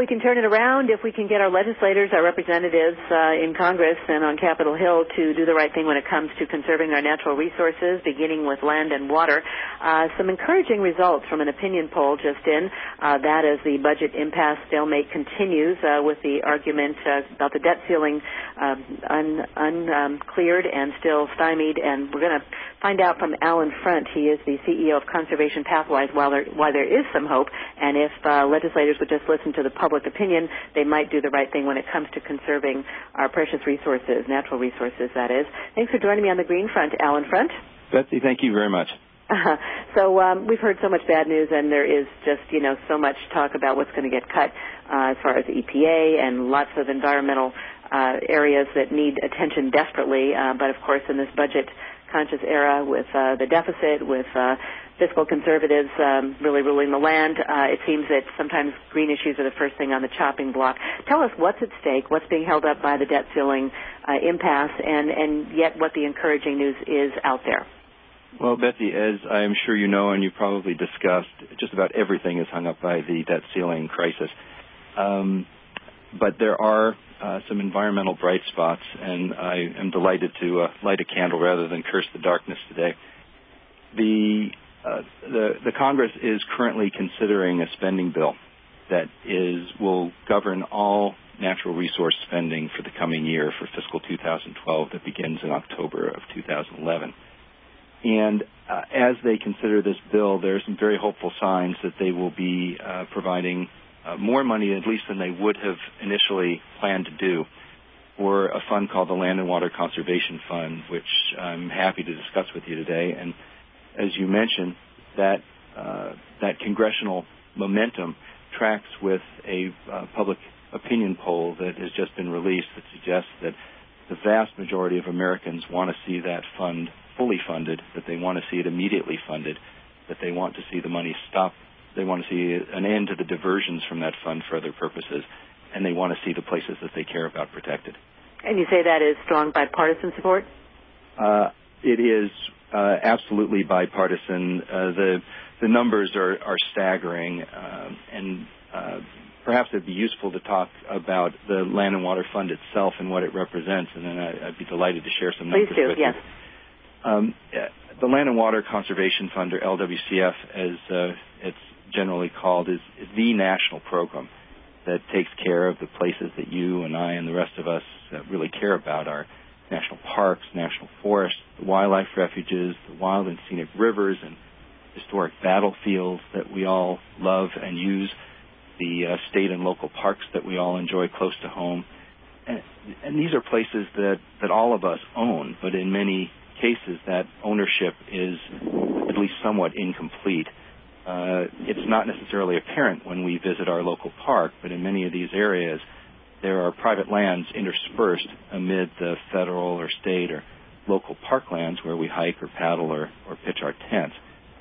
can turn it around, if we can get our legislators, our representatives in Congress and on Capitol Hill to do the right thing when it comes to conserving our natural resources, beginning with land and water. Some encouraging results from an opinion poll just in, that as the budget impasse stalemate continues with the argument about the debt ceiling uncleared and still stymied. And we're going to find out from Alan Front. He is the CEO of Conservation Pathwise why there is some hope, and if legislators would just listen to the public opinion, they might do the right thing when it comes to conserving our precious resources, natural resources, that is. Thanks for joining me on the Green Front, Alan Front. Betsy, thank you very much. So we've heard so much bad news, and there is just, so much talk about what's going to get cut as far as the EPA and lots of environmental areas that need attention desperately. But, of course, in this budget-conscious era with the deficit, with fiscal conservatives really ruling the land, it seems that sometimes green issues are the first thing on the chopping block. Tell us what's at stake, what's being held up by the debt ceiling impasse, and yet what the encouraging news is out there. Well, Betsy, as I am sure you know and you probably discussed, just about everything is hung up by the debt ceiling crisis. But there are some environmental bright spots, and I am delighted to light a candle rather than curse the darkness today. The Congress is currently considering a spending bill that will govern all natural resource spending for the coming year for fiscal 2012 that begins in October of 2011. And as they consider this bill, there are some very hopeful signs that they will be providing more money, at least than they would have initially planned to do, for a fund called the Land and Water Conservation Fund, which I'm happy to discuss with you today. And as you mentioned, that congressional momentum tracks with a public opinion poll that has just been released that suggests that the vast majority of Americans want to see that fund fully funded, that they want to see it immediately funded, that they want to see the money stop. They want to see an end to the diversions from that fund for other purposes, and they want to see the places that they care about protected. And you say that is strong bipartisan support? It is absolutely bipartisan. The numbers are staggering, and perhaps it would be useful to talk about the Land and Water Fund itself and what it represents, and then I'd be delighted to share some numbers with you. Please do, yes. The Land and Water Conservation Fund, or LWCF, as it's generally called, is the national program that takes care of the places that you and I and the rest of us really care about, our national parks, national forests, the wildlife refuges, the wild and scenic rivers and historic battlefields that we all love and use, the state and local parks that we all enjoy close to home. And these are places that all of us own, but in many cases that ownership is at least somewhat incomplete. It's not necessarily apparent when we visit our local park, but in many of these areas there are private lands interspersed amid the federal or state or local parklands where we hike or paddle or pitch our tents.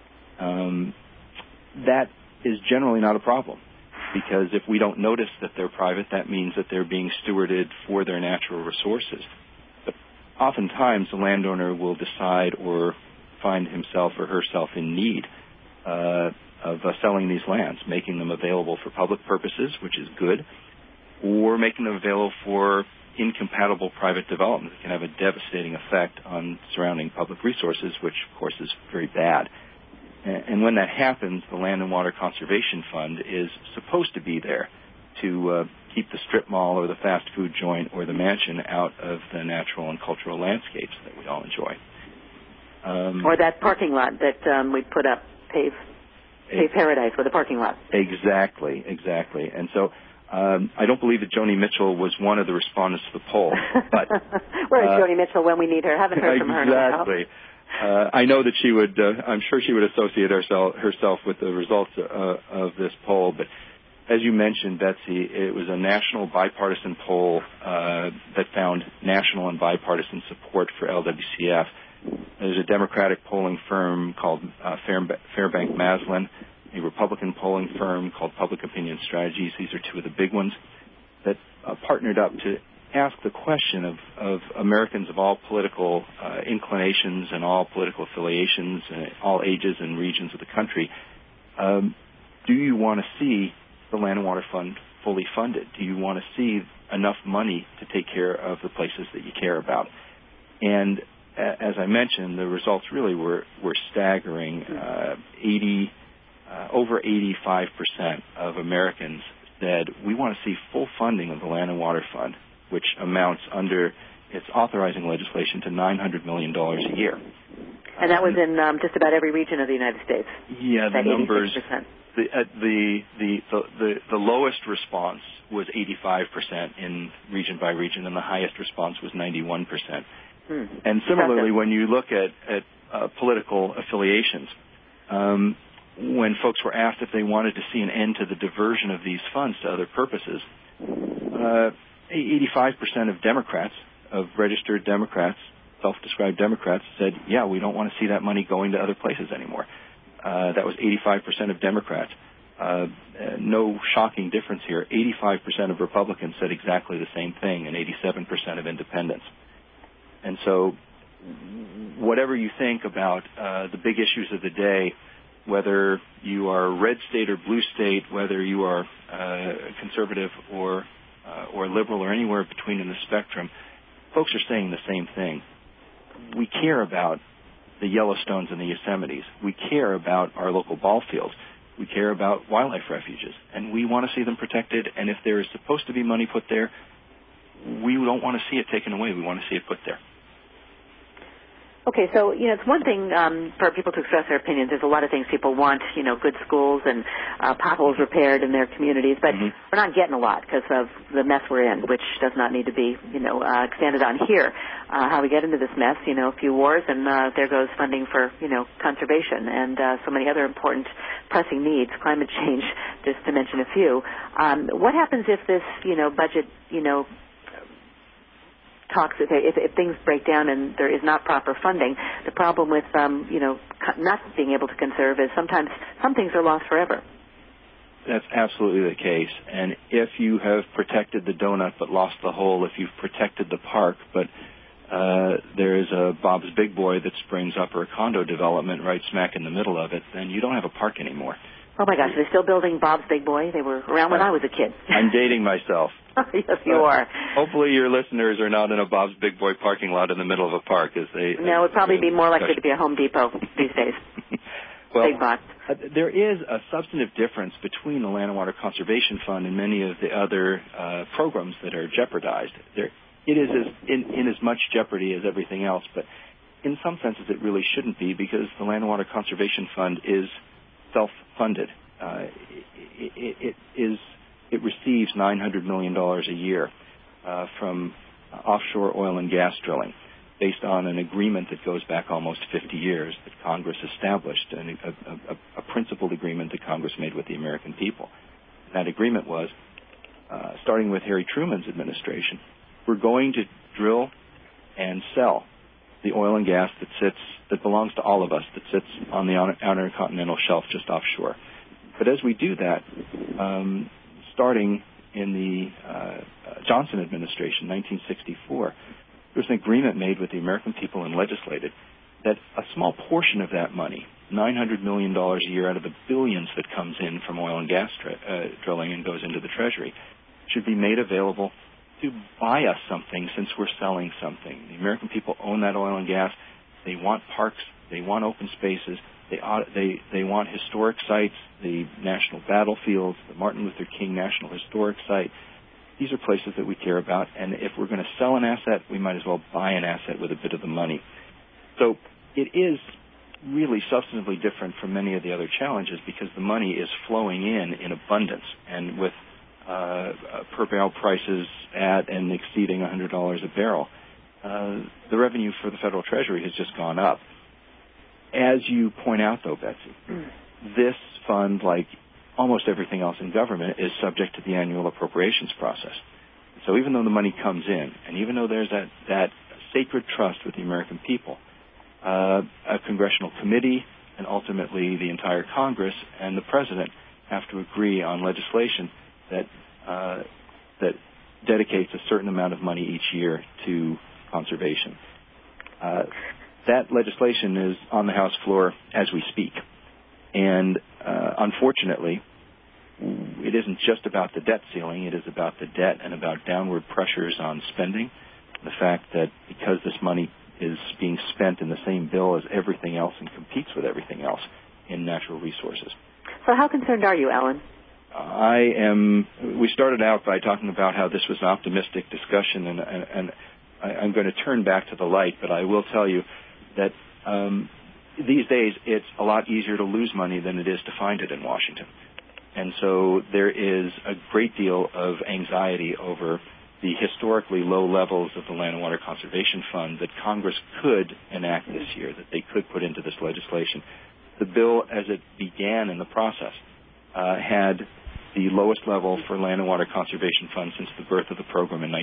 That is generally not a problem, because if we don't notice that they're private, that means that they're being stewarded for their natural resources. But oftentimes the landowner will decide or find himself or herself in need of selling these lands, making them available for public purposes, which is good, or making them available for incompatible private development that can have a devastating effect on surrounding public resources, which, of course, is very bad. And when that happens, the Land and Water Conservation Fund is supposed to be there to keep the strip mall or the fast food joint or the mansion out of the natural and cultural landscapes that we all enjoy. Or that parking lot that we put up, Pave Paradise with a parking lot. Exactly. And so I don't believe that Joni Mitchell was one of the respondents to the poll. But where is Joni Mitchell when we need her? Haven't heard from her in a while. Exactly. I know that she would, I'm sure she would associate herself with the results of this poll. But as you mentioned, Betsy, it was a national bipartisan poll that found national and bipartisan support for LWCF. There's a Democratic polling firm called Fairbank Maslin, a Republican polling firm called Public Opinion Strategies. These are two of the big ones that partnered up to ask the question of Americans of all political inclinations and all political affiliations, all ages and regions of the country. Do you want to see the Land and Water Fund fully funded? Do you want to see enough money to take care of the places that you care about? And as I mentioned, the results really were staggering. Over 85% of Americans said we want to see full funding of the Land and Water Fund, which amounts under its authorizing legislation to $900 million a year. And that was in just about every region of the United States. Yeah, the numbers. The lowest response was 85% in region by region, and the highest response was 91%. And similarly, when you look at political affiliations, when folks were asked if they wanted to see an end to the diversion of these funds to other purposes, 85% of Democrats, of registered Democrats, self-described Democrats, said, yeah, we don't want to see that money going to other places anymore. That was 85% of Democrats. No shocking difference here. 85% of Republicans said exactly the same thing, and 87% of independents. And so whatever you think about the big issues of the day, whether you are red state or blue state, whether you are conservative or liberal or anywhere between in the spectrum, folks are saying the same thing. We care about the Yellowstones and the Yosemites. We care about our local ball fields. We care about wildlife refuges, and we want to see them protected. And if there is supposed to be money put there, we don't want to see it taken away. We want to see it put there. Okay, so, it's one thing for people to express their opinions. There's a lot of things people want, good schools and potholes repaired in their communities, but we're not getting a lot because of the mess we're in, which does not need to be, expanded on here. How we get into this mess, a few wars, and there goes funding for, conservation and so many other important pressing needs, climate change, just to mention a few. What happens if this, budget, talks, if things break down and there is not proper funding? The problem with, not being able to conserve is sometimes some things are lost forever. That's absolutely the case. And if you have protected the donut but lost the hole, if you've protected the park but there is a Bob's Big Boy that springs up or a condo development right smack in the middle of it, then you don't have a park anymore. Oh, my gosh, are they still building Bob's Big Boy? They were around when I was a kid. I'm dating myself. Yes, you are. Hopefully your listeners are not in a Bob's Big Boy parking lot in the middle of a park. No, it would probably be more likely to be a Home Depot these days. Well, big box. There is a substantive difference between the Land and Water Conservation Fund and many of the other programs that are jeopardized. It is in as much jeopardy as everything else, but in some senses it really shouldn't be, because the Land and Water Conservation Fund is self-funded. It receives $900 million a year from offshore oil and gas drilling, based on an agreement that goes back almost 50 years that Congress established, and a principled agreement that Congress made with the American people. That agreement was, starting with Harry Truman's administration, we're going to drill and sell the oil and gas that belongs to all of us, that sits on the outer continental shelf just offshore. But as we do that, starting in the Johnson administration, 1964, there was an agreement made with the American people and legislated that a small portion of that money, $900 million a year out of the billions that comes in from oil and gas drilling and goes into the Treasury, should be made available to buy us something, since we're selling something. The American people own that oil and gas. They want parks. They want open spaces. They want historic sites, the national battlefields, the Martin Luther King National Historic Site. These are places that we care about, and if we're going to sell an asset, we might as well buy an asset with a bit of the money. So it is really substantively different from many of the other challenges, because the money is flowing in abundance, and with per barrel prices at and exceeding $100 a barrel, the revenue for the federal Treasury has just gone up. As you point out, though, Betsy, this fund, like almost everything else in government, is subject to the annual appropriations process. So even though the money comes in, and even though there's that sacred trust with the American people, a congressional committee and ultimately the entire Congress and the President have to agree on legislation that dedicates a certain amount of money each year to conservation. That legislation is on the House floor as we speak. And unfortunately, it isn't just about the debt ceiling. It is about the debt and about downward pressures on spending. The fact that because this money is being spent in the same bill as everything else and competes with everything else in natural resources. So how concerned are you, Alan? We started out by talking about how this was an optimistic discussion, and I'm going to turn back to the light, but I will tell you that these days it's a lot easier to lose money than it is to find it in Washington. And so there is a great deal of anxiety over the historically low levels of the Land and Water Conservation Fund that Congress could enact this year, that they could put into this legislation. The bill, as it began in the process, had the lowest level for Land and Water Conservation Fund since the birth of the program in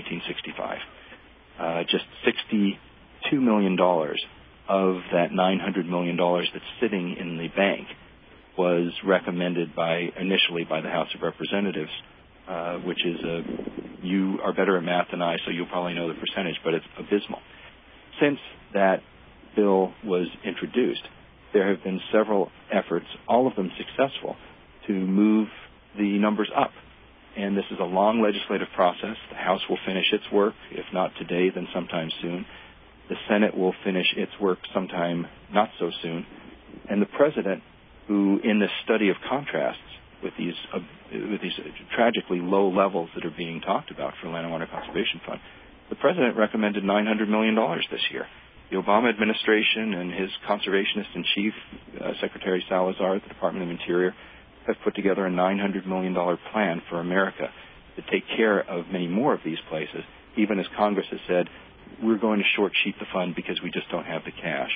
1965. Just $62 million of that $900 million that's sitting in the bank was recommended initially by the House of Representatives, which is you are better at math than I, so you'll probably know the percentage, but it's abysmal. Since that bill was introduced, there have been several efforts, all of them successful, to move the numbers up. And this is a long legislative process. The House will finish its work, if not today, then sometime soon. The Senate will finish its work sometime not so soon. And the President, who in this study of contrasts with these tragically low levels that are being talked about for Land and Water Conservation Fund, the President recommended $900 million this year. The Obama administration and his conservationist-in-chief, Secretary Salazar at the Department of Interior, have put together a $900 million plan for America to take care of many more of these places, even as Congress has said, we're going to short-sheet the fund because we just don't have the cash.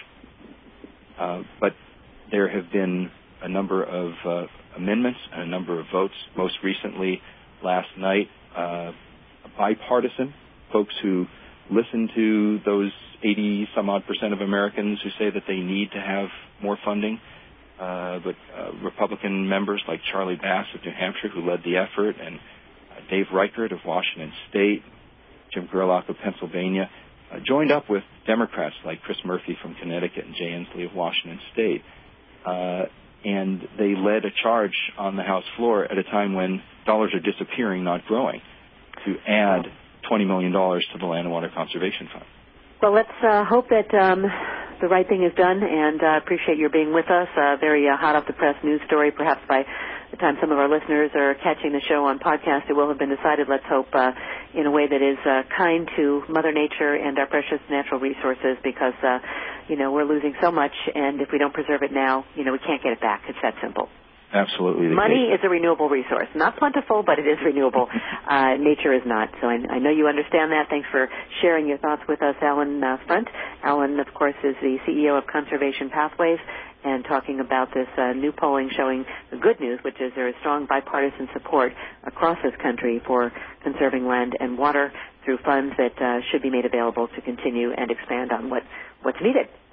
But there have been a number of amendments and a number of votes. Most recently, last night, bipartisan folks who listen to those 80-some-odd% of Americans who say that they need to have more funding, but Republican members like Charlie Bass of New Hampshire, who led the effort, and Dave Reichert of Washington State, Jim Gerlach of Pennsylvania, joined up with Democrats like Chris Murphy from Connecticut and Jay Inslee of Washington State. And they led a charge on the House floor at a time when dollars are disappearing, not growing, to add $20 million to the Land and Water Conservation Fund. Well, let's hope that the right thing is done, and appreciate your being with us. Very hot off the press news story. Perhaps by the time some of our listeners are catching the show on podcast, it will have been decided. Let's hope in a way that is kind to Mother Nature and our precious natural resources, because we're losing so much, and if we don't preserve it now, we can't get it back. It's that simple. Absolutely. Money is a renewable resource. Not plentiful, but it is renewable. Nature is not. So I know you understand that. Thanks for sharing your thoughts with us, Alan Front. Alan, of course, is the CEO of Conservation Pathways, and talking about this new polling showing the good news, which is there is strong bipartisan support across this country for conserving land and water through funds that should be made available to continue and expand on what's needed.